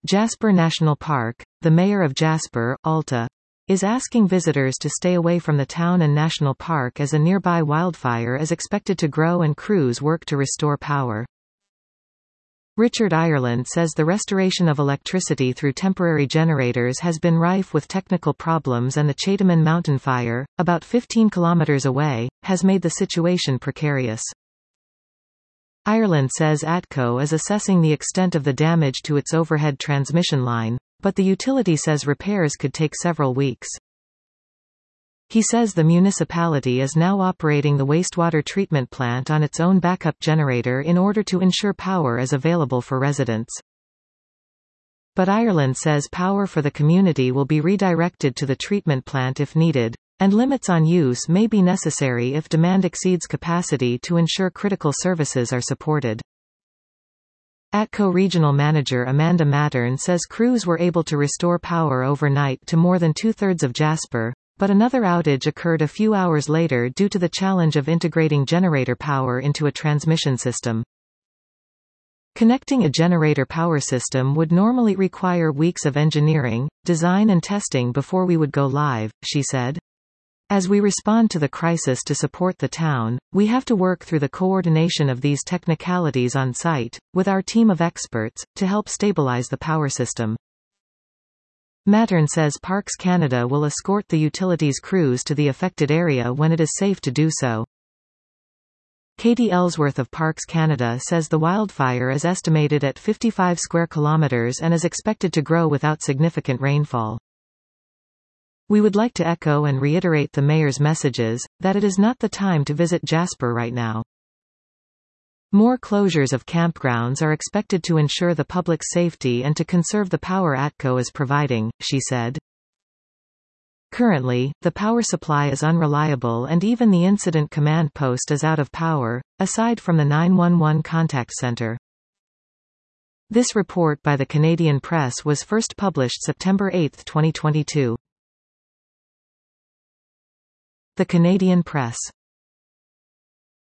Jasper National Park, the mayor of Jasper, Alta, is asking visitors to stay away from the town and national park as a nearby wildfire is expected to grow and crews work to restore power. Richard Ireland says the restoration of electricity through temporary generators has been rife with technical problems, and the Chedaman mountain fire, about 15 kilometers away, has made the situation precarious. Ireland says ATCO is assessing the extent of the damage to its overhead transmission line, but the utility says repairs could take several weeks. He says the municipality is now operating the wastewater treatment plant on its own backup generator in order to ensure power is available for residents. But Ireland says power for the community will be redirected to the treatment plant if needed, and limits on use may be necessary if demand exceeds capacity to ensure critical services are supported. ATCO Regional Manager Amanda Mattern says crews were able to restore power overnight to more than two-thirds of Jasper, but another outage occurred a few hours later due to the challenge of integrating generator power into a transmission system. Connecting a generator power system would normally require weeks of engineering, design and testing before we would go live, she said. As we respond to the crisis to support the town, we have to work through the coordination of these technicalities on site, with our team of experts, to help stabilize the power system. Mattern says Parks Canada will escort the utility's crews to the affected area when it is safe to do so. Katie Ellsworth of Parks Canada says the wildfire is estimated at 55 square kilometers and is expected to grow without significant rainfall. We would like to echo and reiterate the mayor's messages, that it is not the time to visit Jasper right now. More closures of campgrounds are expected to ensure the public's safety and to conserve the power ATCO is providing, she said. Currently, the power supply is unreliable and even the incident command post is out of power, aside from the 911 contact center. This report by the Canadian Press was first published September 8, 2022. The Canadian Press.